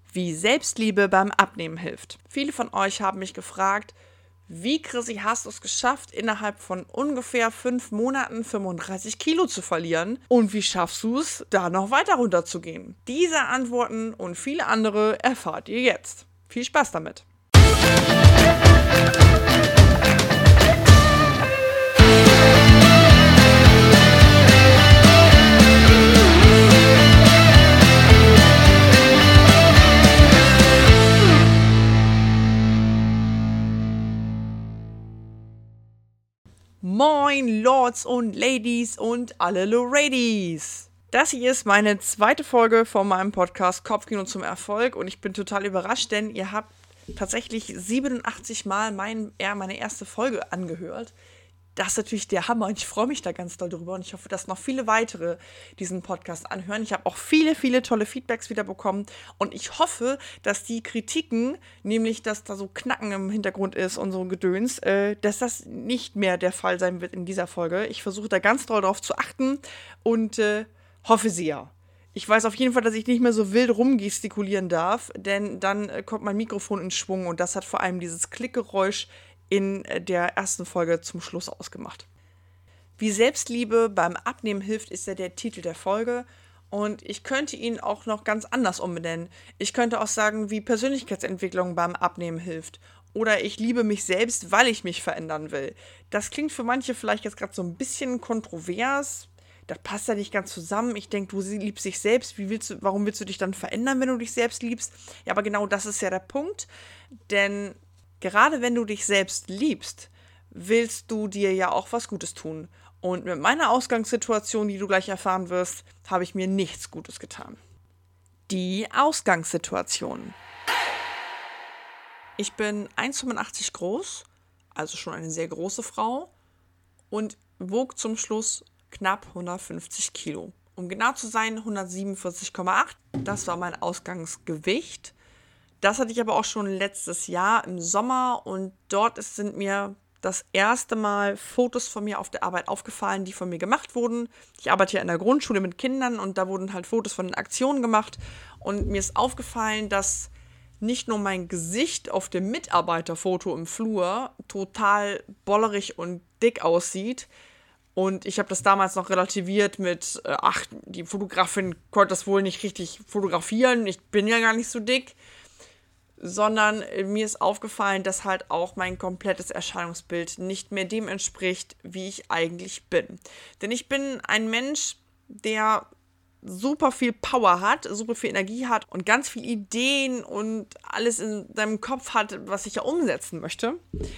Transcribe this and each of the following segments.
wie Selbstliebe beim Abnehmen hilft. Viele von euch haben mich gefragt, wie, Chrissy, hast du es geschafft, innerhalb von ungefähr 5 Monaten 35 Kilo zu verlieren? Und wie schaffst du es, da noch weiter runterzugehen? Diese Antworten und viele andere erfahrt ihr jetzt. Viel Spaß damit! Moin Lords und Ladies und alle Ladies! Das hier ist meine zweite Folge von meinem Podcast Kopfkino zum Erfolg und ich bin total überrascht, denn ihr habt tatsächlich 87 Mal meine erste Folge angehört. Das ist natürlich der Hammer und ich freue mich da ganz doll drüber und ich hoffe, dass noch viele weitere diesen Podcast anhören. Ich habe auch viele tolle Feedbacks wieder bekommen und ich hoffe, dass die Kritiken, nämlich dass da so Knacken im Hintergrund ist und so ein Gedöns, dass das nicht mehr der Fall sein wird in dieser Folge. Ich versuche da ganz doll drauf zu achten und hoffe sehr. Ich weiß auf jeden Fall, dass ich nicht mehr so wild rumgestikulieren darf, denn dann kommt mein Mikrofon in Schwung und das hat vor allem dieses Klickgeräusch in der ersten Folge zum Schluss ausgemacht. Wie Selbstliebe beim Abnehmen hilft, ist ja der Titel der Folge und ich könnte ihn auch noch ganz anders umbenennen. Ich könnte auch sagen, wie Persönlichkeitsentwicklung beim Abnehmen hilft oder ich liebe mich selbst, weil ich mich verändern will. Das klingt für manche vielleicht jetzt gerade so ein bisschen kontrovers. Das passt ja nicht ganz zusammen. Ich denke, du liebst dich selbst. Warum willst du dich dann verändern, wenn du dich selbst liebst? Ja, aber genau das ist ja der Punkt, denn gerade wenn du dich selbst liebst, willst du dir ja auch was Gutes tun. Und mit meiner Ausgangssituation, die du gleich erfahren wirst, habe ich mir nichts Gutes getan. Die Ausgangssituation. Ich bin 1,85 groß, also schon eine sehr große Frau und wog zum Schluss knapp 150 Kilo. Um genau zu sein, 147,8. Das war mein Ausgangsgewicht. Das hatte ich aber auch schon letztes Jahr im Sommer und dort sind mir das erste Mal Fotos von mir auf der Arbeit aufgefallen, die von mir gemacht wurden. Ich arbeite ja in der Grundschule mit Kindern und da wurden halt Fotos von den Aktionen gemacht und mir ist aufgefallen, dass nicht nur mein Gesicht auf dem Mitarbeiterfoto im Flur total bollerig und dick aussieht und ich habe das damals noch relativiert mit, die Fotografin konnte das wohl nicht richtig fotografieren, ich bin ja gar nicht so dick. Sondern mir ist aufgefallen, dass halt auch mein komplettes Erscheinungsbild nicht mehr dem entspricht, wie ich eigentlich bin. Denn ich bin ein Mensch, der super viel Power hat, super viel Energie hat und ganz viele Ideen und alles in seinem Kopf hat, was ich ja umsetzen möchte.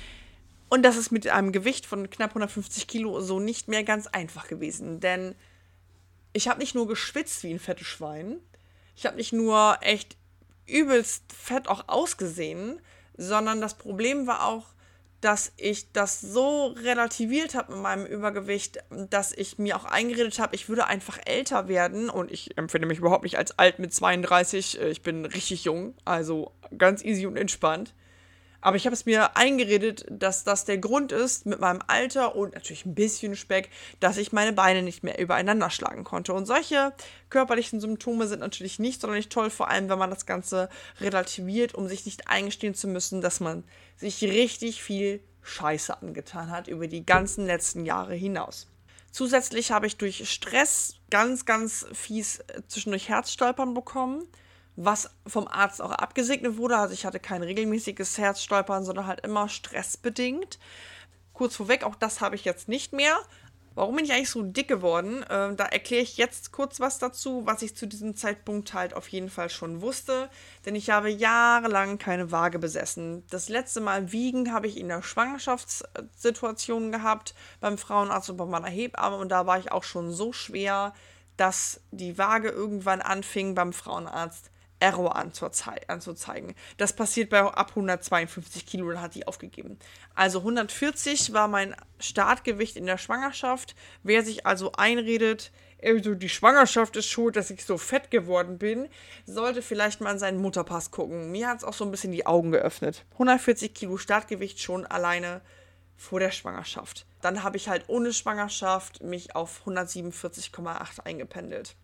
Und das ist mit einem Gewicht von knapp 150 Kilo so nicht mehr ganz einfach gewesen. Denn ich habe nicht nur geschwitzt wie ein fettes Schwein, ich habe nicht nur echt übelst fett auch ausgesehen, sondern das Problem war auch, dass ich das so relativiert habe mit meinem Übergewicht, dass ich mir auch eingeredet habe, ich würde einfach älter werden und ich empfinde mich überhaupt nicht als alt mit 32, ich bin richtig jung, also ganz easy und entspannt. Aber ich habe es mir eingeredet, dass das der Grund ist, mit meinem Alter und natürlich ein bisschen Speck, dass ich meine Beine nicht mehr übereinander schlagen konnte. Und solche körperlichen Symptome sind natürlich nicht sonderlich toll, vor allem wenn man das Ganze relativiert, um sich nicht eingestehen zu müssen, dass man sich richtig viel Scheiße angetan hat über die ganzen letzten Jahre hinaus. Zusätzlich habe ich durch Stress ganz fies zwischendurch Herzstolpern bekommen, was vom Arzt auch abgesegnet wurde. Also ich hatte kein regelmäßiges Herzstolpern, sondern halt immer stressbedingt. Kurz vorweg, auch das habe ich jetzt nicht mehr. Warum bin ich eigentlich so dick geworden? Da erkläre ich jetzt kurz was dazu, was ich zu diesem Zeitpunkt halt auf jeden Fall schon wusste. Denn ich habe jahrelang keine Waage besessen. Das letzte Mal wiegen habe ich in der Schwangerschaftssituation gehabt, beim Frauenarzt und bei meiner Hebamme. Und da war ich auch schon so schwer, dass die Waage irgendwann anfing beim Frauenarzt Error anzuzeigen. Das passiert ab 152 Kilo, da hat die aufgegeben. Also 140 war mein Startgewicht in der Schwangerschaft. Wer sich also einredet, also die Schwangerschaft ist schuld, dass ich so fett geworden bin, sollte vielleicht mal an seinen Mutterpass gucken. Mir hat es auch so ein bisschen die Augen geöffnet. 140 Kilo Startgewicht schon alleine vor der Schwangerschaft. Dann habe ich halt ohne Schwangerschaft mich auf 147,8 eingependelt.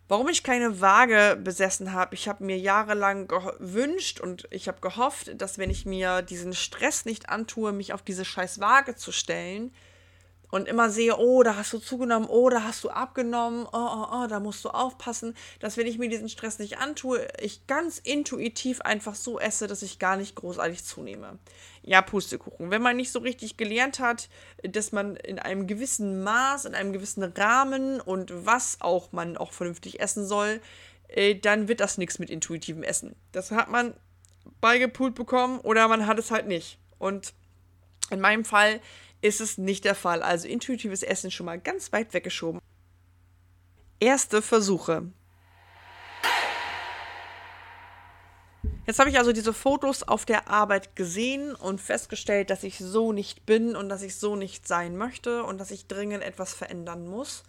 Warum ich keine Waage besessen habe, ich habe mir jahrelang gewünscht und ich habe gehofft, dass wenn ich mir diesen Stress nicht antue, mich auf diese scheiß Waage zu stellen und immer sehe, oh, da hast du zugenommen, oh, da hast du abgenommen, da musst du aufpassen, dass wenn ich mir diesen Stress nicht antue, ich ganz intuitiv einfach so esse, dass ich gar nicht großartig zunehme. Ja, Pustekuchen. Wenn man nicht so richtig gelernt hat, dass man in einem gewissen Maß, in einem gewissen Rahmen und was auch man auch vernünftig essen soll, dann wird das nichts mit intuitivem Essen. Das hat man beigepult bekommen oder man hat es halt nicht. Und in meinem Fall ist es nicht der Fall. Also intuitives Essen schon mal ganz weit weggeschoben. Erste Versuche. Jetzt habe ich also diese Fotos auf der Arbeit gesehen und festgestellt, dass ich so nicht bin und dass ich so nicht sein möchte und dass ich dringend etwas verändern muss.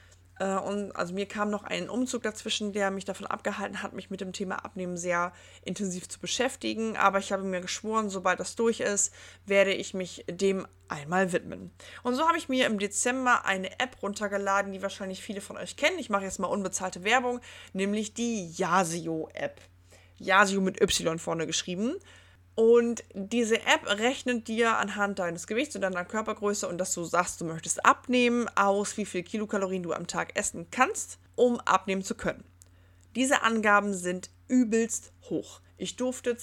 Und also mir kam noch ein Umzug dazwischen, der mich davon abgehalten hat, mich mit dem Thema Abnehmen sehr intensiv zu beschäftigen. Aber ich habe mir geschworen, sobald das durch ist, werde ich mich dem einmal widmen. Und so habe ich mir im Dezember eine App runtergeladen, die wahrscheinlich viele von euch kennen. Ich mache jetzt mal unbezahlte Werbung, nämlich die Yazio-App. Yazio mit Y vorne geschrieben. Und diese App rechnet dir anhand deines Gewichts und deiner Körpergröße und dass du sagst, du möchtest abnehmen, aus, wie viel Kilokalorien du am Tag essen kannst, um abnehmen zu können. Diese Angaben sind übelst hoch. Ich durfte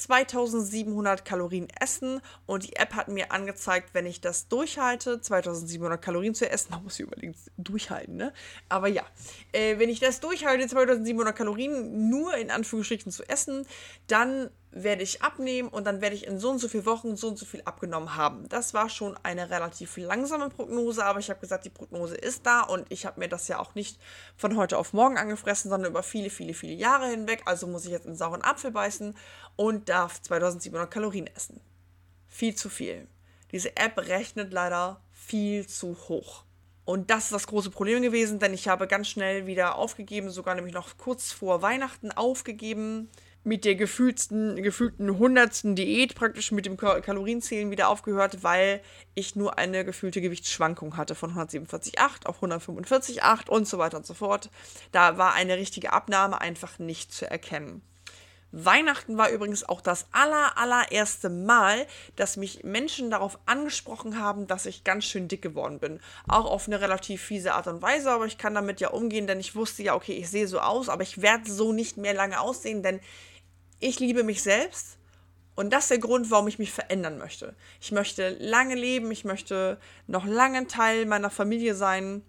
2700 Kalorien essen und die App hat mir angezeigt, wenn ich das durchhalte, 2700 Kalorien zu essen, man muss ich unbedingt durchhalten, ne? Aber ja, wenn ich das durchhalte, 2700 Kalorien nur in Anführungsstrichen zu essen, dann werde ich abnehmen und dann werde ich in so und so vielen Wochen so und so viel abgenommen haben. Das war schon eine relativ langsame Prognose, aber ich habe gesagt, die Prognose ist da und ich habe mir das ja auch nicht von heute auf morgen angefressen, sondern über viele, viele, viele Jahre hinweg. Also muss ich jetzt einen sauren Apfel beißen und darf 2700 Kalorien essen. Viel zu viel. Diese App rechnet leider viel zu hoch. Und das ist das große Problem gewesen, denn ich habe ganz schnell wieder aufgegeben, sogar nämlich noch kurz vor Weihnachten aufgegeben, mit der gefühlten 100. Diät praktisch mit dem Kalorienzählen wieder aufgehört, weil ich nur eine gefühlte Gewichtsschwankung hatte von 147,8 auf 145,8 und so weiter und so fort. Da war eine richtige Abnahme einfach nicht zu erkennen. Weihnachten war übrigens auch das allererste Mal, dass mich Menschen darauf angesprochen haben, dass ich ganz schön dick geworden bin. Auch auf eine relativ fiese Art und Weise, aber ich kann damit ja umgehen, denn ich wusste ja, okay, ich sehe so aus, aber ich werde so nicht mehr lange aussehen, denn ich liebe mich selbst und das ist der Grund, warum ich mich verändern möchte. Ich möchte lange leben, ich möchte noch lange Teil meiner Familie sein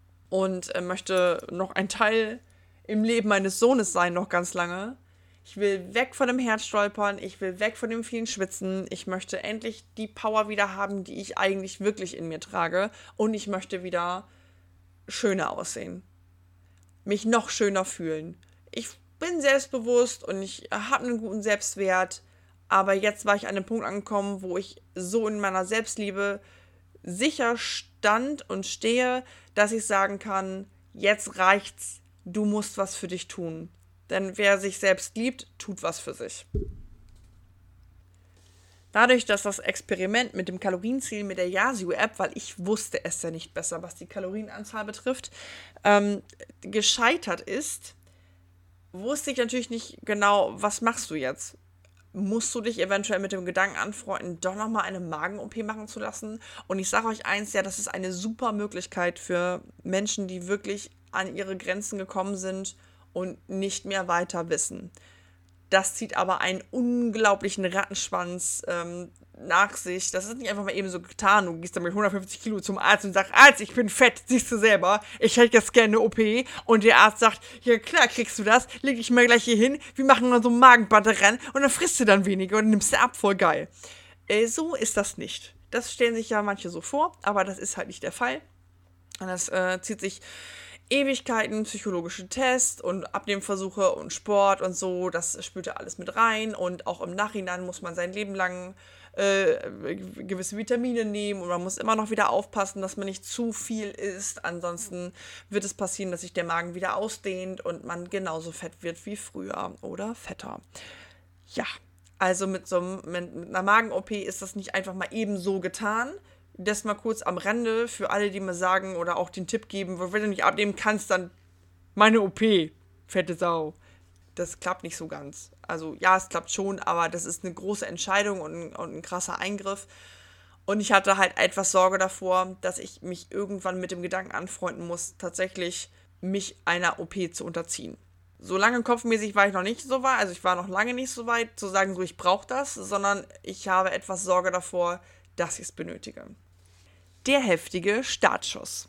und möchte noch ein Teil im Leben meines Sohnes sein, noch ganz lange. Ich will weg von dem Herzstolpern, ich will weg von dem vielen Schwitzen, ich möchte endlich die Power wieder haben, die ich eigentlich wirklich in mir trage und ich möchte wieder schöner aussehen, mich noch schöner fühlen. Ich bin selbstbewusst und ich habe einen guten Selbstwert, aber jetzt war ich an einem Punkt angekommen, wo ich so in meiner Selbstliebe sicher stand und stehe, dass ich sagen kann, jetzt reicht's, du musst was für dich tun. Denn wer sich selbst liebt, tut was für sich. Dadurch, dass das Experiment mit dem Kalorienzählen mit der Yazio-App, weil ich wusste es ja nicht besser, was die Kalorienanzahl betrifft, gescheitert ist, wusste ich natürlich nicht genau, was machst du jetzt? Musst du dich eventuell mit dem Gedanken anfreunden, doch nochmal eine Magen-OP machen zu lassen? Und ich sage euch eins, ja, das ist eine super Möglichkeit für Menschen, die wirklich an ihre Grenzen gekommen sind und nicht mehr weiter wissen. Das zieht aber einen unglaublichen Rattenschwanz nach sich. Das ist nicht einfach mal eben so getan. Du gehst dann mit 150 Kilo zum Arzt und sagst, Arzt, ich bin fett, siehst du selber, ich hätte jetzt gerne eine OP. Und der Arzt sagt, ja klar kriegst du das, leg dich mal gleich hier hin, wir machen dann so ein Magenband ran und dann frisst du dann weniger und nimmst du ab, voll geil. So ist das nicht. Das stellen sich ja manche so vor, aber das ist halt nicht der Fall. Und das zieht sich Ewigkeiten, psychologische Tests und Abnehmversuche und Sport und so, das spielt ja alles mit rein und auch im Nachhinein muss man sein Leben lang gewisse Vitamine nehmen und man muss immer noch wieder aufpassen, dass man nicht zu viel isst, ansonsten wird es passieren, dass sich der Magen wieder ausdehnt und man genauso fett wird wie früher oder fetter. Ja, also mit einer Magen-OP ist das nicht einfach mal eben so getan. Das mal kurz am Rande für alle, die mir sagen oder auch den Tipp geben, wenn du nicht abnehmen kannst, dann meine OP. fette Sau. Das klappt nicht so ganz. Also ja, es klappt schon, aber das ist eine große Entscheidung und ein krasser Eingriff. Und ich hatte halt etwas Sorge davor, dass ich mich irgendwann mit dem Gedanken anfreunden muss, tatsächlich mich einer OP zu unterziehen. So lange kopfmäßig war ich noch nicht so weit, also ich war noch lange nicht so weit, zu sagen, so ich brauche das, sondern ich habe etwas Sorge davor, dass ich es benötige. Der heftige Startschuss.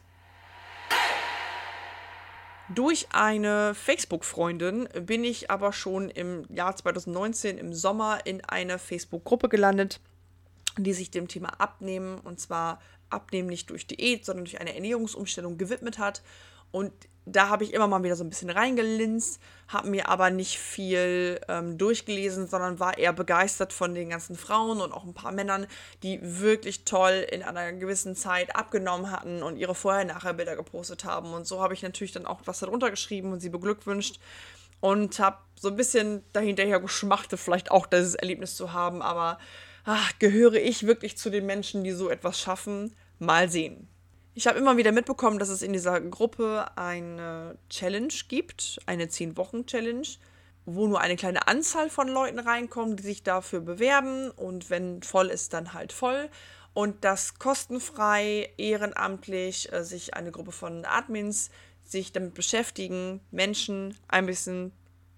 Durch eine Facebook-Freundin bin ich aber schon im Jahr 2019 im Sommer in eine Facebook-Gruppe gelandet, die sich dem Thema Abnehmen, und zwar Abnehmen nicht durch Diät, sondern durch eine Ernährungsumstellung gewidmet hat. Und da habe ich immer mal wieder so ein bisschen reingelinst, habe mir aber nicht viel durchgelesen, sondern war eher begeistert von den ganzen Frauen und auch ein paar Männern, die wirklich toll in einer gewissen Zeit abgenommen hatten und ihre Vorher-Nachher-Bilder gepostet haben. Und so habe ich natürlich dann auch was darunter geschrieben und sie beglückwünscht und habe so ein bisschen dahinterher geschmachtet, vielleicht auch dieses Erlebnis zu haben, aber gehöre ich wirklich zu den Menschen, die so etwas schaffen? Mal sehen. Ich habe immer wieder mitbekommen, dass es in dieser Gruppe eine Challenge gibt, eine 10-Wochen-Challenge, wo nur eine kleine Anzahl von Leuten reinkommen, die sich dafür bewerben, und wenn voll ist, dann halt voll. Und das kostenfrei, ehrenamtlich, sich eine Gruppe von Admins sich damit beschäftigen, Menschen ein bisschen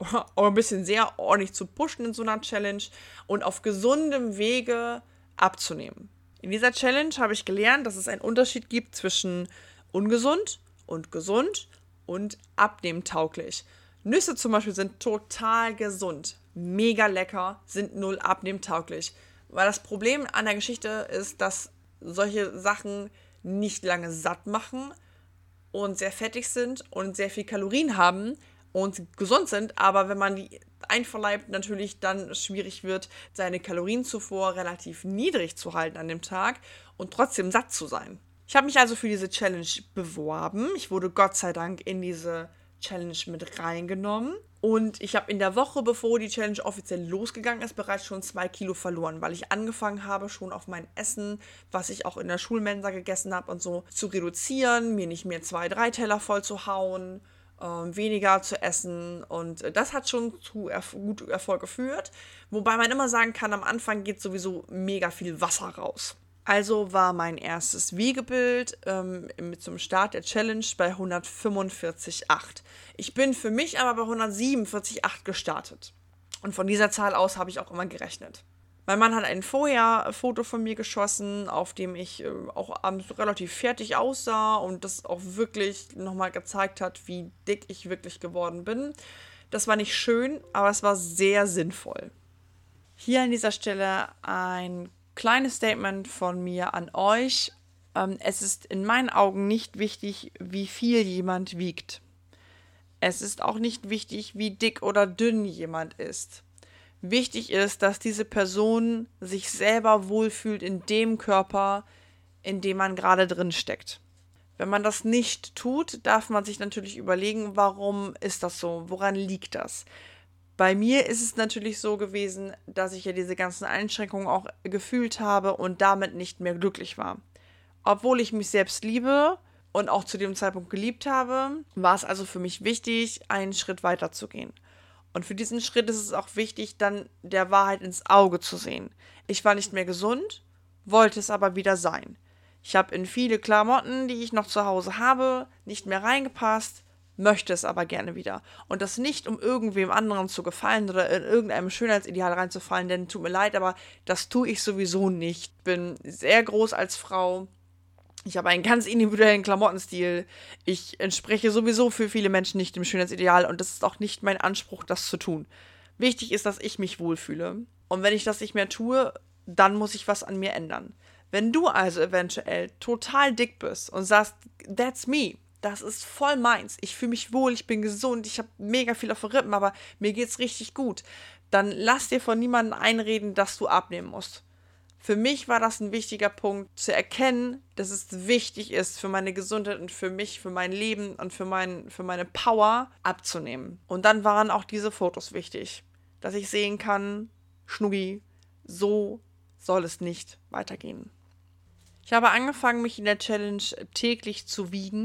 sehr ordentlich zu pushen in so einer Challenge und auf gesundem Wege abzunehmen. In dieser Challenge habe ich gelernt, dass es einen Unterschied gibt zwischen ungesund und gesund und abnehmtauglich. Nüsse zum Beispiel sind total gesund, mega lecker, sind null abnehmtauglich. Weil das Problem an der Geschichte ist, dass solche Sachen nicht lange satt machen und sehr fettig sind und sehr viel Kalorien haben und gesund sind, aber wenn man die einverleibt, natürlich dann schwierig wird, seine Kalorienzufuhr relativ niedrig zu halten an dem Tag und trotzdem satt zu sein. Ich habe mich also für diese Challenge beworben. Ich wurde Gott sei Dank in diese Challenge mit reingenommen. Und ich habe in der Woche, bevor die Challenge offiziell losgegangen ist, bereits schon 2 Kilo verloren, weil ich angefangen habe, schon auf mein Essen, was ich auch in der Schulmensa gegessen habe und so, zu reduzieren, mir nicht mehr 2, 3 Teller voll zu hauen, weniger zu essen, und das hat schon zu gutem Erfolg geführt, wobei man immer sagen kann, am Anfang geht sowieso mega viel Wasser raus. Also war mein erstes Wiegebild zum Start der Challenge bei 145,8. Ich bin für mich aber bei 147,8 gestartet. Und von dieser Zahl aus habe ich auch immer gerechnet. Mein Mann hat ein Vorher-Foto von mir geschossen, auf dem ich auch abends relativ fertig aussah und das auch wirklich nochmal gezeigt hat, wie dick ich wirklich geworden bin. Das war nicht schön, aber es war sehr sinnvoll. Hier an dieser Stelle ein kleines Statement von mir an euch. Es ist in meinen Augen nicht wichtig, wie viel jemand wiegt. Es ist auch nicht wichtig, wie dick oder dünn jemand ist. Wichtig ist, dass diese Person sich selber wohlfühlt in dem Körper, in dem man gerade drin steckt. Wenn man das nicht tut, darf man sich natürlich überlegen, warum ist das so? Woran liegt das? Bei mir ist es natürlich so gewesen, dass ich ja diese ganzen Einschränkungen auch gefühlt habe und damit nicht mehr glücklich war. Obwohl ich mich selbst liebe und auch zu dem Zeitpunkt geliebt habe, war es also für mich wichtig, einen Schritt weiter zu gehen. Und für diesen Schritt ist es auch wichtig, dann der Wahrheit ins Auge zu sehen. Ich war nicht mehr gesund, wollte es aber wieder sein. Ich habe in viele Klamotten, die ich noch zu Hause habe, nicht mehr reingepasst, möchte es aber gerne wieder. Und das nicht, um irgendwem anderen zu gefallen oder in irgendeinem Schönheitsideal reinzufallen, denn tut mir leid, aber das tue ich sowieso nicht. Ich bin sehr groß als Frau. Ich habe einen ganz individuellen Klamottenstil. Ich entspreche sowieso für viele Menschen nicht dem Schönheitsideal und das ist auch nicht mein Anspruch, das zu tun. Wichtig ist, dass ich mich wohlfühle. Und wenn ich das nicht mehr tue, dann muss ich was an mir ändern. Wenn du also eventuell total dick bist und sagst, that's me, das ist voll meins, ich fühle mich wohl, ich bin gesund, ich habe mega viel auf den Rippen, aber mir geht's richtig gut, dann lass dir von niemandem einreden, dass du abnehmen musst. Für mich war das ein wichtiger Punkt, zu erkennen, dass es wichtig ist für meine Gesundheit und für mich, für mein Leben und für meine Power abzunehmen. Und dann waren auch diese Fotos wichtig, dass ich sehen kann, Schnuggi, so soll es nicht weitergehen. Ich habe angefangen, mich in der Challenge täglich zu wiegen.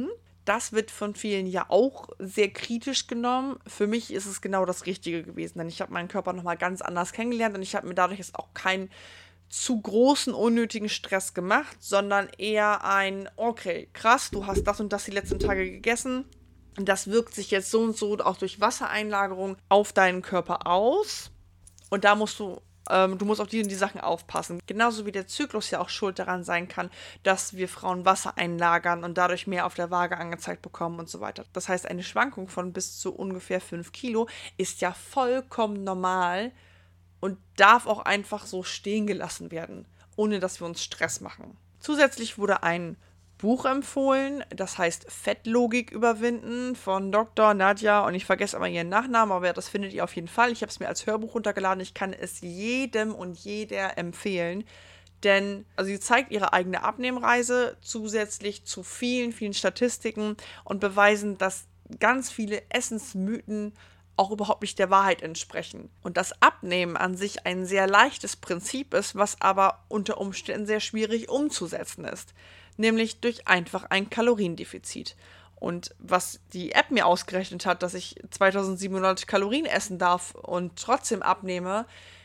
das wird von vielen ja auch sehr kritisch genommen. Für mich ist es genau das Richtige gewesen, denn ich habe meinen Körper nochmal ganz anders kennengelernt und ich habe mir dadurch jetzt auch keinen zu großen, unnötigen Stress gemacht, sondern eher okay, krass, du hast das und das die letzten Tage gegessen. Das wirkt sich jetzt so und so auch durch Wassereinlagerung auf deinen Körper aus. Und da musst du musst auf die und die Sachen aufpassen. Genauso wie der Zyklus ja auch schuld daran sein kann, dass wir Frauen Wasser einlagern und dadurch mehr auf der Waage angezeigt bekommen und so weiter. Das heißt, eine Schwankung von bis zu ungefähr 5 Kilo ist ja vollkommen normal und darf auch einfach so stehen gelassen werden, ohne dass wir uns Stress machen. Zusätzlich wurde ein Buch empfohlen, das heißt Fettlogik überwinden von Dr. Nadja und ich vergesse immer ihren Nachnamen, aber das findet ihr auf jeden Fall. Ich habe es mir als Hörbuch runtergeladen. Ich kann es jedem und jeder empfehlen, denn sie zeigt ihre eigene Abnehmreise zusätzlich zu vielen, vielen Statistiken und beweisen, dass ganz viele Essensmythen auch überhaupt nicht der Wahrheit entsprechen. Und das Abnehmen an sich ein sehr leichtes Prinzip ist, was aber unter Umständen sehr schwierig umzusetzen ist. Nämlich durch einfach ein Kaloriendefizit. Und was die App mir ausgerechnet hat, dass ich 2700 Kalorien essen darf und trotzdem abnehme,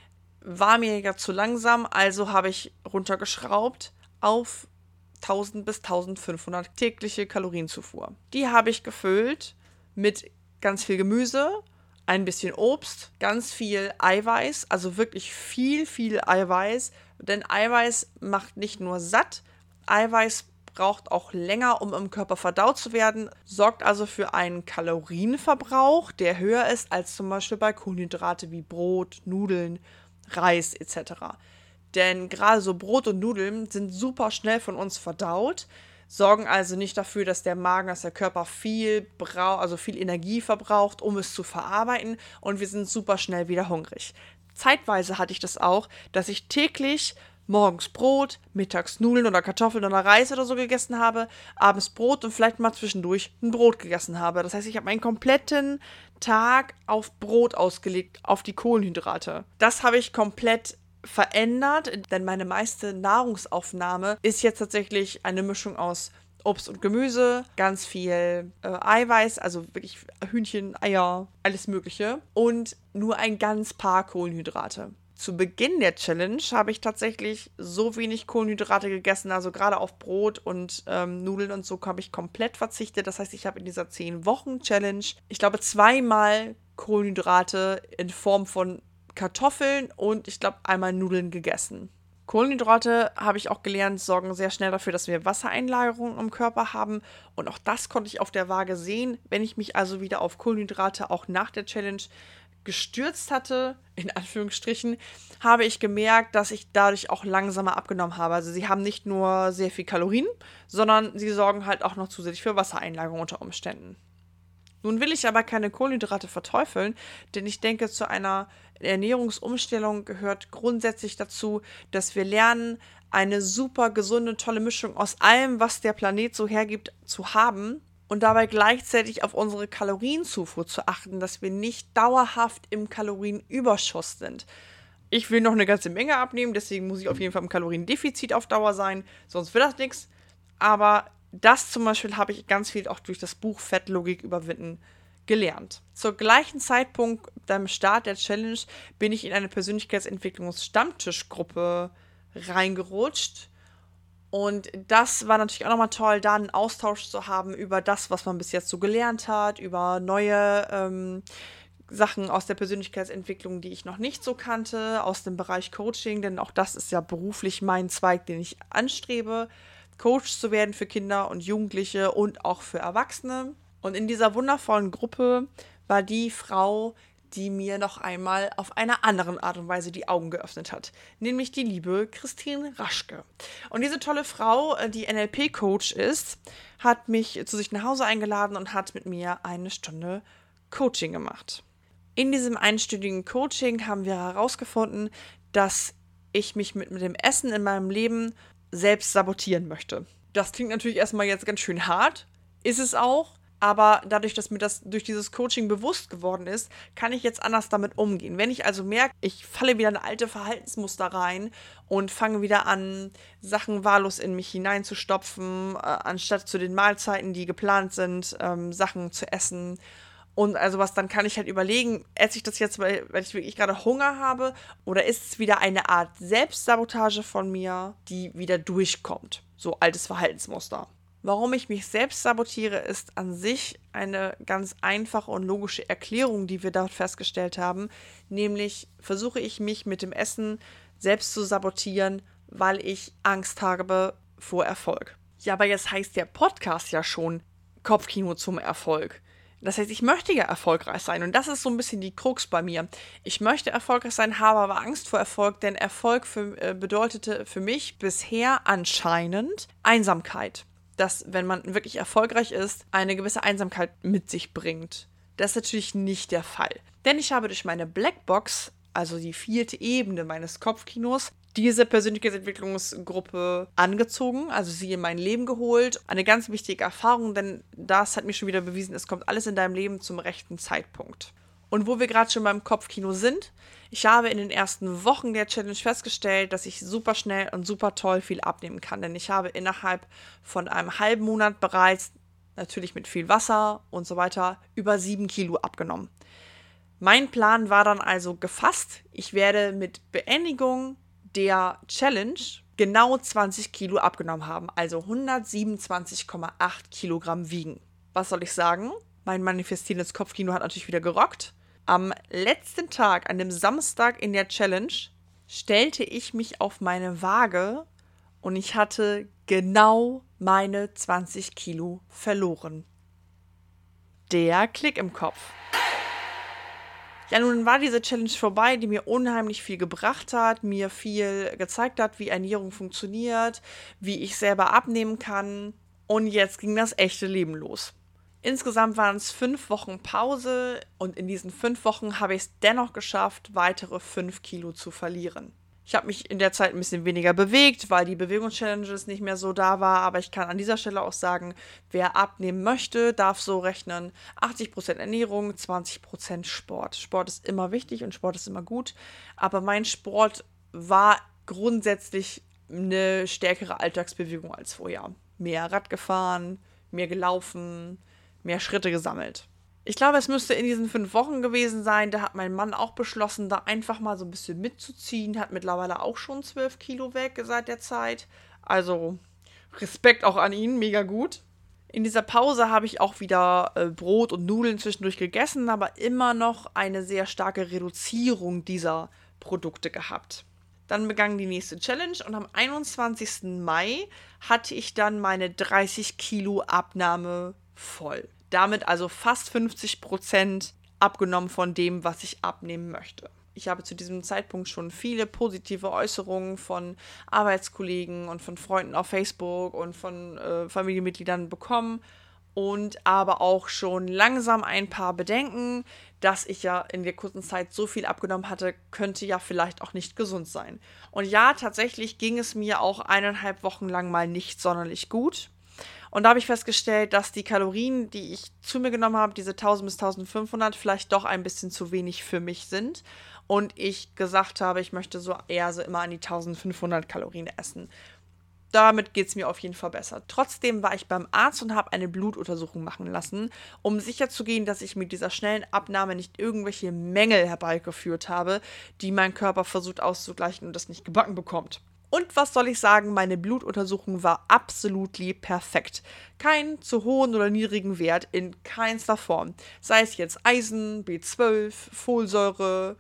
war mir ja zu langsam, also habe ich runtergeschraubt auf 1000 bis 1500 tägliche Kalorienzufuhr. Die habe ich gefüllt mit ganz viel Gemüse, ein bisschen Obst, ganz viel Eiweiß, also wirklich viel, viel Eiweiß, denn Eiweiß macht nicht nur satt, Eiweiß braucht auch länger, um im Körper verdaut zu werden, sorgt also für einen Kalorienverbrauch, der höher ist als zum Beispiel bei Kohlenhydrate wie Brot, Nudeln, Reis etc. Denn gerade so Brot und Nudeln sind super schnell von uns verdaut, sorgen also nicht dafür, dass der Magen, dass der Körper viel Energie verbraucht, um es zu verarbeiten und wir sind super schnell wieder hungrig. Zeitweise hatte ich das auch, dass ich täglich morgens Brot, mittags Nudeln oder Kartoffeln oder Reis oder so gegessen habe, abends Brot und vielleicht mal zwischendurch ein Brot gegessen habe. Das heißt, ich habe meinen kompletten Tag auf Brot ausgelegt, auf die Kohlenhydrate. Das habe ich komplett verändert, denn meine meiste Nahrungsaufnahme ist jetzt tatsächlich eine Mischung aus Obst und Gemüse, ganz viel Eiweiß, also wirklich Hühnchen, Eier, alles Mögliche und nur ein ganz paar Kohlenhydrate. Zu Beginn der Challenge habe ich tatsächlich so wenig Kohlenhydrate gegessen, also gerade auf Brot und Nudeln und so habe ich komplett verzichtet. Das heißt, ich habe in dieser 10-Wochen-Challenge, ich glaube, 2-mal Kohlenhydrate in Form von Kartoffeln und ich glaube, einmal Nudeln gegessen. Kohlenhydrate, habe ich auch gelernt, sorgen sehr schnell dafür, dass wir Wassereinlagerungen im Körper haben. Und auch das konnte ich auf der Waage sehen. Wenn ich mich also wieder auf Kohlenhydrate auch nach der Challenge gestürzt hatte, in Anführungsstrichen, habe ich gemerkt, dass ich dadurch auch langsamer abgenommen habe. Also sie haben nicht nur sehr viel Kalorien, sondern sie sorgen halt auch noch zusätzlich für Wassereinlagerung unter Umständen. Nun will ich aber keine Kohlenhydrate verteufeln, denn ich denke, zu einer Ernährungsumstellung gehört grundsätzlich dazu, dass wir lernen, eine super gesunde, tolle Mischung aus allem, was der Planet so hergibt, zu haben und dabei gleichzeitig auf unsere Kalorienzufuhr zu achten, dass wir nicht dauerhaft im Kalorienüberschuss sind. Ich will noch eine ganze Menge abnehmen, deswegen muss ich auf jeden Fall im Kaloriendefizit auf Dauer sein, sonst wird das nichts. Aber das zum Beispiel habe ich ganz viel auch durch das Buch Fettlogik überwinden gelernt. Zur gleichen Zeitpunkt beim Start der Challenge bin ich in eine Persönlichkeitsentwicklungs-Stammtischgruppe reingerutscht. Und das war natürlich auch nochmal toll, da einen Austausch zu haben über das, was man bis jetzt so gelernt hat, über neue Sachen aus der Persönlichkeitsentwicklung, die ich noch nicht so kannte, aus dem Bereich Coaching, denn auch das ist ja beruflich mein Zweig, den ich anstrebe, Coach zu werden für Kinder und Jugendliche und auch für Erwachsene. Und in dieser wundervollen Gruppe war die Frau, die mir noch einmal auf einer anderen Art und Weise die Augen geöffnet hat, nämlich die liebe Christine Raschke. Und diese tolle Frau, die NLP-Coach ist, hat mich zu sich nach Hause eingeladen und hat mit mir eine Stunde Coaching gemacht. In diesem einstündigen Coaching haben wir herausgefunden, dass ich mich mit dem Essen in meinem Leben selbst sabotieren möchte. Das klingt natürlich erstmal jetzt ganz schön hart, ist es auch, Aber dadurch, dass mir das durch dieses Coaching bewusst geworden ist, kann ich jetzt anders damit umgehen. Wenn ich also merke, ich falle wieder in alte Verhaltensmuster rein und fange wieder an, Sachen wahllos in mich hineinzustopfen, anstatt zu den Mahlzeiten, die geplant sind, Sachen zu essen und also was, dann kann ich halt überlegen, esse ich das jetzt, weil ich wirklich gerade Hunger habe, oder ist es wieder eine Art Selbstsabotage von mir, die wieder durchkommt? So altes Verhaltensmuster. Warum ich mich selbst sabotiere, ist an sich eine ganz einfache und logische Erklärung, die wir dort festgestellt haben. Nämlich versuche ich mich mit dem Essen selbst zu sabotieren, weil ich Angst habe vor Erfolg. Ja, aber jetzt heißt der Podcast ja schon Kopfkino zum Erfolg. Das heißt, ich möchte ja erfolgreich sein und das ist so ein bisschen die Krux bei mir. Ich möchte erfolgreich sein, habe aber Angst vor Erfolg, denn Erfolg bedeutete für mich bisher anscheinend Einsamkeit. Dass, wenn man wirklich erfolgreich ist, eine gewisse Einsamkeit mit sich bringt. Das ist natürlich nicht der Fall. Denn ich habe durch meine Blackbox, also die 4. Ebene meines Kopfkinos, diese Persönlichkeitsentwicklungsgruppe angezogen, also sie in mein Leben geholt. Eine ganz wichtige Erfahrung, denn das hat mir schon wieder bewiesen, es kommt alles in deinem Leben zum rechten Zeitpunkt. Und wo wir gerade schon beim Kopfkino sind, ich habe in den ersten Wochen der Challenge festgestellt, dass ich super schnell und super toll viel abnehmen kann. Denn ich habe innerhalb von einem halben Monat bereits, natürlich mit viel Wasser und so weiter, über 7 Kilo abgenommen. Mein Plan war dann also gefasst. Ich werde mit Beendigung der Challenge genau 20 Kilo abgenommen haben. Also 127,8 Kilogramm wiegen. Was soll ich sagen? Mein manifestierendes Kopfkino hat natürlich wieder gerockt. Am letzten Tag, an dem Samstag in der Challenge, stellte ich mich auf meine Waage und ich hatte genau meine 20 Kilo verloren. Der Klick im Kopf. Ja, nun war diese Challenge vorbei, die mir unheimlich viel gebracht hat, mir viel gezeigt hat, wie Ernährung funktioniert, wie ich selber abnehmen kann. Und jetzt ging das echte Leben los. Insgesamt waren es 5 Wochen Pause und in diesen 5 Wochen habe ich es dennoch geschafft, weitere 5 Kilo zu verlieren. Ich habe mich in der Zeit ein bisschen weniger bewegt, weil die Bewegungschallenges nicht mehr so da war, aber ich kann an dieser Stelle auch sagen, wer abnehmen möchte, darf so rechnen, 80% Ernährung, 20% Sport. Sport ist immer wichtig und Sport ist immer gut, aber mein Sport war grundsätzlich eine stärkere Alltagsbewegung als vorher. Mehr Rad gefahren, mehr gelaufen, mehr Schritte gesammelt. Ich glaube, es müsste in diesen 5 Wochen gewesen sein. Da hat mein Mann auch beschlossen, da einfach mal so ein bisschen mitzuziehen. Hat mittlerweile auch schon 12 Kilo weg seit der Zeit. Also Respekt auch an ihn, mega gut. In dieser Pause habe ich auch wieder Brot und Nudeln zwischendurch gegessen, aber immer noch eine sehr starke Reduzierung dieser Produkte gehabt. Dann begann die nächste Challenge und am 21. Mai hatte ich dann meine 30 Kilo Abnahme voll. Damit also fast 50% abgenommen von dem, was ich abnehmen möchte. Ich habe zu diesem Zeitpunkt schon viele positive Äußerungen von Arbeitskollegen und von Freunden auf Facebook und von Familienmitgliedern bekommen und aber auch schon langsam ein paar Bedenken, dass ich ja in der kurzen Zeit so viel abgenommen hatte, könnte ja vielleicht auch nicht gesund sein. Und ja, tatsächlich ging es mir auch 1,5 Wochen lang mal nicht sonderlich gut. Und da habe ich festgestellt, dass die Kalorien, die ich zu mir genommen habe, diese 1000 bis 1500, vielleicht doch ein bisschen zu wenig für mich sind. Und ich gesagt habe, ich möchte so eher so immer an die 1500 Kalorien essen. Damit geht es mir auf jeden Fall besser. Trotzdem war ich beim Arzt und habe eine Blutuntersuchung machen lassen, um sicherzugehen, dass ich mit dieser schnellen Abnahme nicht irgendwelche Mängel herbeigeführt habe, die mein Körper versucht auszugleichen und das nicht gebacken bekommt. Und was soll ich sagen, meine Blutuntersuchung war absolut perfekt. Keinen zu hohen oder niedrigen Wert in keinster Form. Sei es jetzt Eisen, B12, Folsäure,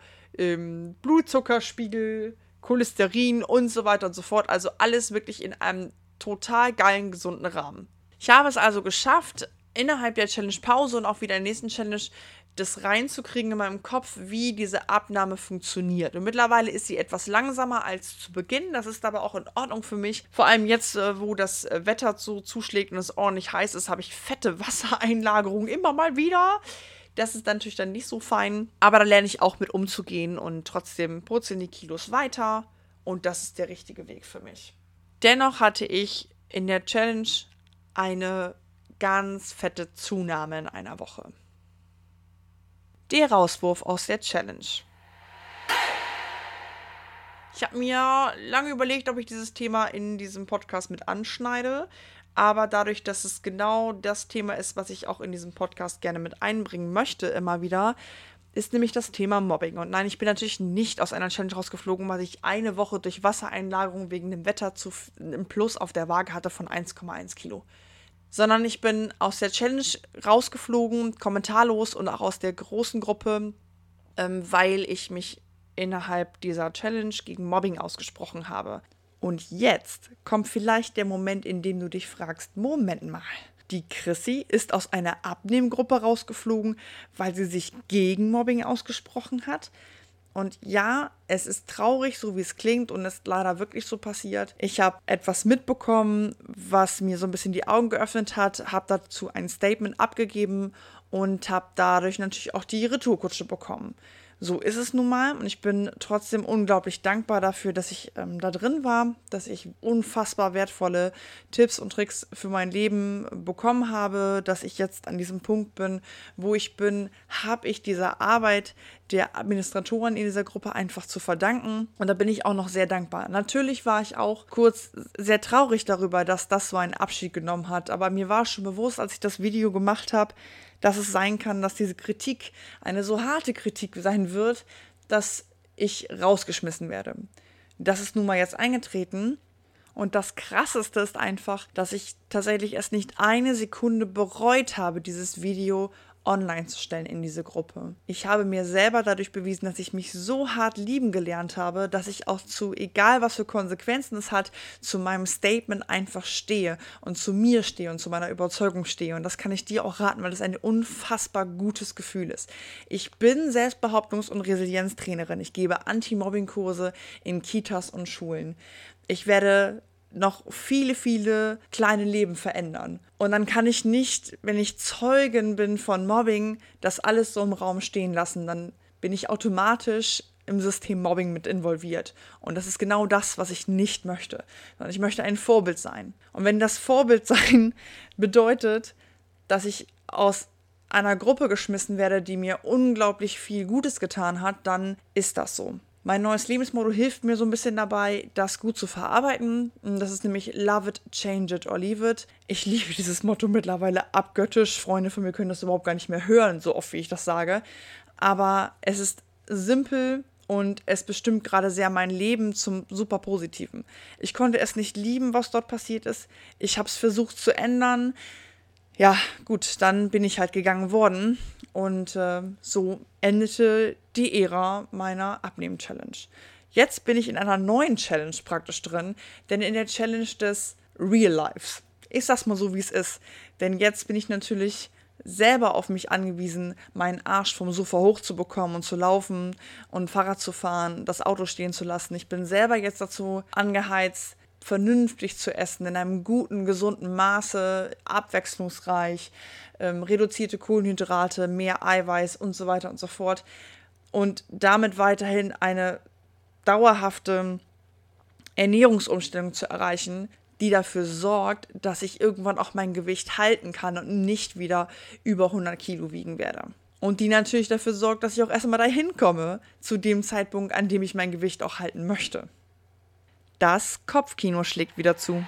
Blutzuckerspiegel, Cholesterin und so weiter und so fort. Also alles wirklich in einem total geilen, gesunden Rahmen. Ich habe es also geschafft, innerhalb der Challenge-Pause und auch wieder in der nächsten Challenge das reinzukriegen in meinem Kopf, wie diese Abnahme funktioniert. Und mittlerweile ist sie etwas langsamer als zu Beginn. Das ist aber auch in Ordnung für mich. Vor allem jetzt, wo das Wetter so zuschlägt und es ordentlich heiß ist, habe ich fette Wassereinlagerungen immer mal wieder. Das ist natürlich dann nicht so fein. Aber da lerne ich auch mit umzugehen und trotzdem purzeln die Kilos weiter. Und das ist der richtige Weg für mich. Dennoch hatte ich in der Challenge eine ganz fette Zunahme in einer Woche. Der Rauswurf aus der Challenge. Ich habe mir lange überlegt, ob ich dieses Thema in diesem Podcast mit anschneide, aber dadurch, dass es genau das Thema ist, was ich auch in diesem Podcast gerne mit einbringen möchte, immer wieder, ist nämlich das Thema Mobbing. Und nein, ich bin natürlich nicht aus einer Challenge rausgeflogen, weil ich eine Woche durch Wassereinlagerung wegen dem Wetter einen Plus auf der Waage hatte von 1,1 Kilo. Sondern ich bin aus der Challenge rausgeflogen, kommentarlos und auch aus der großen Gruppe, weil ich mich innerhalb dieser Challenge gegen Mobbing ausgesprochen habe. Und jetzt kommt vielleicht der Moment, in dem du dich fragst, Moment mal, die Chrissy ist aus einer Abnehmgruppe rausgeflogen, weil sie sich gegen Mobbing ausgesprochen hat. Und ja, es ist traurig, so wie es klingt und ist leider wirklich so passiert. Ich habe etwas mitbekommen, was mir so ein bisschen die Augen geöffnet hat, habe dazu ein Statement abgegeben und habe dadurch natürlich auch die Retourkutsche bekommen. So ist es nun mal und ich bin trotzdem unglaublich dankbar dafür, dass ich da drin war, dass ich unfassbar wertvolle Tipps und Tricks für mein Leben bekommen habe, dass ich jetzt an diesem Punkt bin, wo ich bin, habe ich dieser Arbeit der Administratoren in dieser Gruppe einfach zu verdanken und da bin ich auch noch sehr dankbar. Natürlich war ich auch kurz sehr traurig darüber, dass das so einen Abschied genommen hat, aber mir war schon bewusst, als ich das Video gemacht habe, dass es sein kann, dass diese Kritik eine so harte Kritik sein wird, dass ich rausgeschmissen werde. Das ist nun mal jetzt eingetreten. Und das Krasseste ist einfach, dass ich tatsächlich erst nicht eine Sekunde bereut habe, dieses Video online zu stellen in diese Gruppe. Ich habe mir selber dadurch bewiesen, dass ich mich so hart lieben gelernt habe, dass ich auch egal was für Konsequenzen es hat, zu meinem Statement einfach stehe und zu mir stehe und zu meiner Überzeugung stehe. Und das kann ich dir auch raten, weil das ein unfassbar gutes Gefühl ist. Ich bin Selbstbehauptungs- und Resilienztrainerin. Ich gebe Anti-Mobbing-Kurse in Kitas und Schulen. Ich werde noch viele, viele kleine Leben verändern. Und dann kann ich nicht, wenn ich Zeugin bin von Mobbing, das alles so im Raum stehen lassen. Dann bin ich automatisch im System Mobbing mit involviert. Und das ist genau das, was ich nicht möchte. Sondern ich möchte ein Vorbild sein. Und wenn das Vorbild sein bedeutet, dass ich aus einer Gruppe geschmissen werde, die mir unglaublich viel Gutes getan hat, dann ist das so. Mein neues Lebensmotto hilft mir so ein bisschen dabei, das gut zu verarbeiten. Das ist nämlich Love it, change it or leave it. Ich liebe dieses Motto mittlerweile abgöttisch. Freunde von mir können das überhaupt gar nicht mehr hören, so oft wie ich das sage. Aber es ist simpel und es bestimmt gerade sehr mein Leben zum super Positiven. Ich konnte es nicht lieben, was dort passiert ist. Ich habe es versucht zu ändern. Ja, gut, dann bin ich halt gegangen worden und so endete die Ära meiner Abnehmen-Challenge. Jetzt bin ich in einer neuen Challenge praktisch drin, denn in der Challenge des Real Lives. Ich sag's mal so, wie es ist, denn jetzt bin ich natürlich selber auf mich angewiesen, meinen Arsch vom Sofa hochzubekommen und zu laufen und Fahrrad zu fahren, das Auto stehen zu lassen. Ich bin selber jetzt dazu angeheizt, vernünftig zu essen, in einem guten, gesunden Maße, abwechslungsreich, reduzierte Kohlenhydrate, mehr Eiweiß und so weiter und so fort. Und damit weiterhin eine dauerhafte Ernährungsumstellung zu erreichen, die dafür sorgt, dass ich irgendwann auch mein Gewicht halten kann und nicht wieder über 100 Kilo wiegen werde. Und die natürlich dafür sorgt, dass ich auch erstmal dahin komme, zu dem Zeitpunkt, an dem ich mein Gewicht auch halten möchte. Das Kopfkino schlägt wieder zu.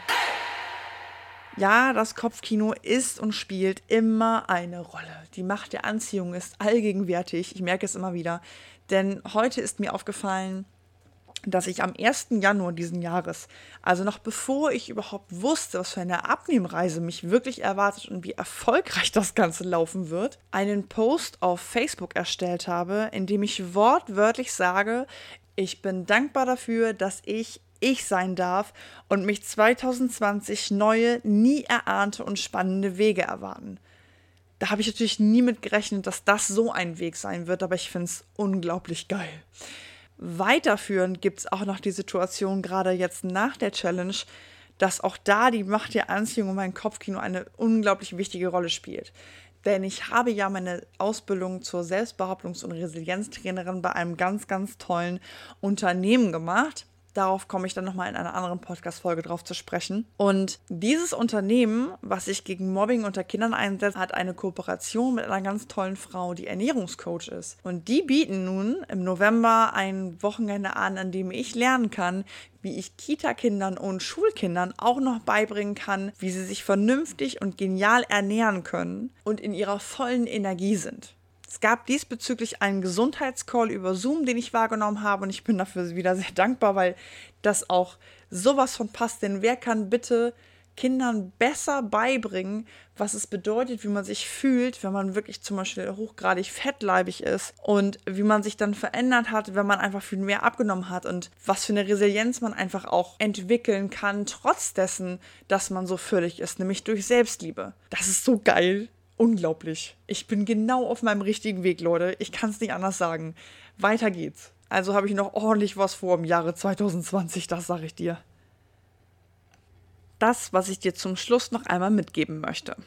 Ja, das Kopfkino ist und spielt immer eine Rolle. Die Macht der Anziehung ist allgegenwärtig. Ich merke es immer wieder. Denn heute ist mir aufgefallen, dass ich am 1. Januar diesen Jahres, also noch bevor ich überhaupt wusste, was für eine Abnehmreise mich wirklich erwartet und wie erfolgreich das Ganze laufen wird, einen Post auf Facebook erstellt habe, in dem ich wortwörtlich sage, ich bin dankbar dafür, dass ich sein darf und mich 2020 neue, nie erahnte und spannende Wege erwarten. Da habe ich natürlich nie mit gerechnet, dass das so ein Weg sein wird, aber ich finde es unglaublich geil. Weiterführend gibt es auch noch die Situation, gerade jetzt nach der Challenge, dass auch da die Macht der Anziehung und mein Kopfkino eine unglaublich wichtige Rolle spielt. Denn ich habe ja meine Ausbildung zur Selbstbehauptungs- und Resilienztrainerin bei einem ganz, ganz tollen Unternehmen gemacht, Darauf komme ich dann nochmal in einer anderen Podcast-Folge drauf zu sprechen. Und dieses Unternehmen, was sich gegen Mobbing unter Kindern einsetzt, hat eine Kooperation mit einer ganz tollen Frau, die Ernährungscoach ist. Und die bieten nun im November ein Wochenende an dem ich lernen kann, wie ich Kita-Kindern und Schulkindern auch noch beibringen kann, wie sie sich vernünftig und genial ernähren können und in ihrer vollen Energie sind. Es gab diesbezüglich einen Gesundheitscall über Zoom, den ich wahrgenommen habe und ich bin dafür wieder sehr dankbar, weil das auch sowas von passt. Denn wer kann bitte Kindern besser beibringen, was es bedeutet, wie man sich fühlt, wenn man wirklich zum Beispiel hochgradig fettleibig ist und wie man sich dann verändert hat, wenn man einfach viel mehr abgenommen hat und was für eine Resilienz man einfach auch entwickeln kann, trotz dessen, dass man so völlig ist, nämlich durch Selbstliebe. Das ist so geil. Unglaublich. Ich bin genau auf meinem richtigen Weg, Leute. Ich kann es nicht anders sagen. Weiter geht's. Also habe ich noch ordentlich was vor im Jahre 2020, das sage ich dir. Das, was ich dir zum Schluss noch einmal mitgeben möchte.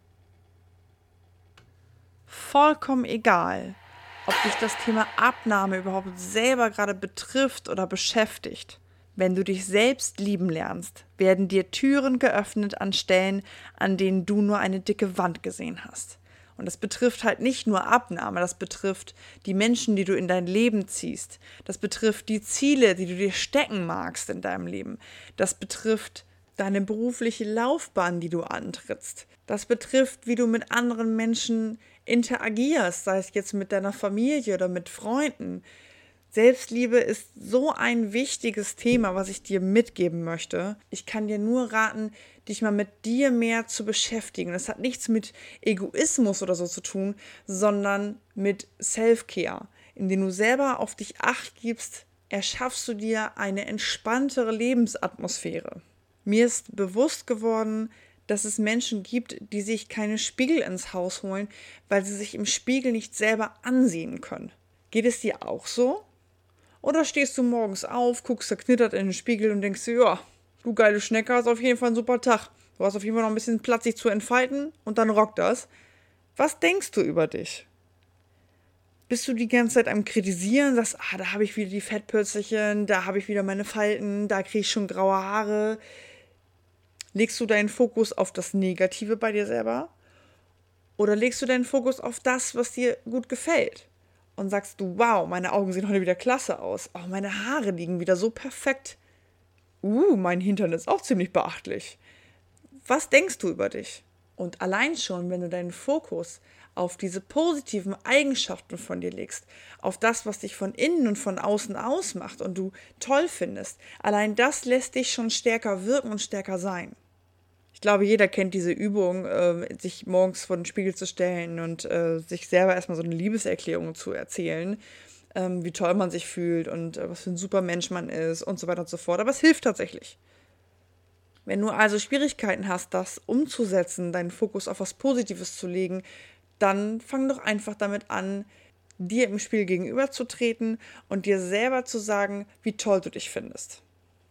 Vollkommen egal, ob dich das Thema Abnahme überhaupt selber gerade betrifft oder beschäftigt. Wenn du dich selbst lieben lernst, werden dir Türen geöffnet an Stellen, an denen du nur eine dicke Wand gesehen hast. Und das betrifft halt nicht nur Abnahme, das betrifft die Menschen, die du in dein Leben ziehst. Das betrifft die Ziele, die du dir stecken magst in deinem Leben. Das betrifft deine berufliche Laufbahn, die du antrittst. Das betrifft, wie du mit anderen Menschen interagierst, sei es jetzt mit deiner Familie oder mit Freunden. Selbstliebe ist so ein wichtiges Thema, was ich dir mitgeben möchte. Ich kann dir nur raten, dich mal mit dir mehr zu beschäftigen. Das hat nichts mit Egoismus oder so zu tun, sondern mit Self-Care. Indem du selber auf dich Acht gibst, erschaffst du dir eine entspanntere Lebensatmosphäre. Mir ist bewusst geworden, dass es Menschen gibt, die sich keine Spiegel ins Haus holen, weil sie sich im Spiegel nicht selber ansehen können. Geht es dir auch so? Oder stehst du morgens auf, guckst zerknittert in den Spiegel und denkst dir, ja, du geile Schnecke, hast auf jeden Fall einen super Tag. Du hast auf jeden Fall noch ein bisschen Platz, sich zu entfalten und dann rockt das. Was denkst du über dich? Bist du die ganze Zeit am Kritisieren, sagst, da habe ich wieder die Fettpölzerchen, da habe ich wieder meine Falten, da kriege ich schon graue Haare. Legst du deinen Fokus auf das Negative bei dir selber? Oder legst du deinen Fokus auf das, was dir gut gefällt? Und sagst du, wow, meine Augen sehen heute wieder klasse aus. Oh, meine Haare liegen wieder so perfekt. Mein Hintern ist auch ziemlich beachtlich. Was denkst du über dich? Und allein schon, wenn du deinen Fokus auf diese positiven Eigenschaften von dir legst, auf das, was dich von innen und von außen ausmacht und du toll findest, allein das lässt dich schon stärker wirken und stärker sein. Ich glaube, jeder kennt diese Übung, sich morgens vor den Spiegel zu stellen und sich selber erstmal so eine Liebeserklärung zu erzählen, wie toll man sich fühlt und was für ein super Mensch man ist und so weiter und so fort. Aber es hilft tatsächlich. Wenn du also Schwierigkeiten hast, das umzusetzen, deinen Fokus auf was Positives zu legen, dann fang doch einfach damit an, dir im Spiel gegenüberzutreten und dir selber zu sagen, wie toll du dich findest.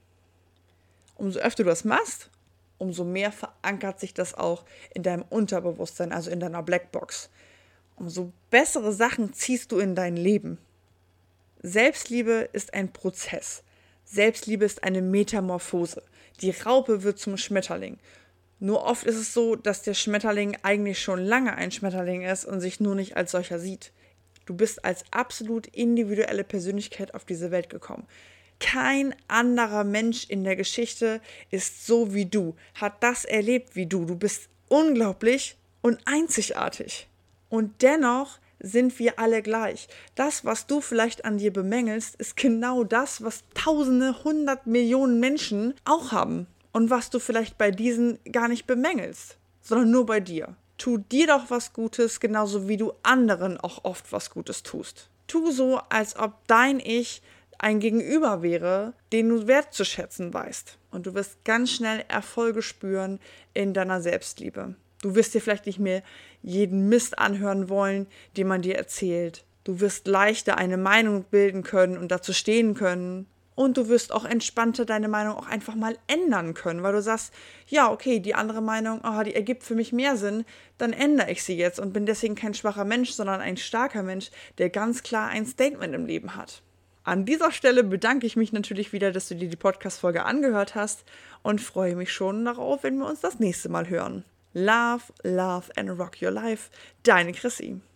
Umso öfter du das machst, umso mehr verankert sich das auch in deinem Unterbewusstsein, also in deiner Blackbox. Umso bessere Sachen ziehst du in dein Leben. Selbstliebe ist ein Prozess. Selbstliebe ist eine Metamorphose. Die Raupe wird zum Schmetterling. Nur oft ist es so, dass der Schmetterling eigentlich schon lange ein Schmetterling ist und sich nur nicht als solcher sieht. Du bist als absolut individuelle Persönlichkeit auf diese Welt gekommen. Kein anderer Mensch in der Geschichte ist so wie du, hat das erlebt wie du. Du bist unglaublich und einzigartig. Und dennoch sind wir alle gleich. Das, was du vielleicht an dir bemängelst, ist genau das, was Tausende, 100 Millionen Menschen auch haben. Und was du vielleicht bei diesen gar nicht bemängelst, sondern nur bei dir. Tu dir doch was Gutes, genauso wie du anderen auch oft was Gutes tust. Tu so, als ob dein Ich ein Gegenüber wäre, den du wertzuschätzen weißt. Und du wirst ganz schnell Erfolge spüren in deiner Selbstliebe. Du wirst dir vielleicht nicht mehr jeden Mist anhören wollen, den man dir erzählt. Du wirst leichter eine Meinung bilden können und dazu stehen können. Und du wirst auch entspannter deine Meinung auch einfach mal ändern können, weil du sagst, ja, okay, die andere Meinung, die ergibt für mich mehr Sinn, dann ändere ich sie jetzt und bin deswegen kein schwacher Mensch, sondern ein starker Mensch, der ganz klar ein Statement im Leben hat. An dieser Stelle bedanke ich mich natürlich wieder, dass du dir die Podcast-Folge angehört hast und freue mich schon darauf, wenn wir uns das nächste Mal hören. Love, love and rock your life. Deine Chrissy.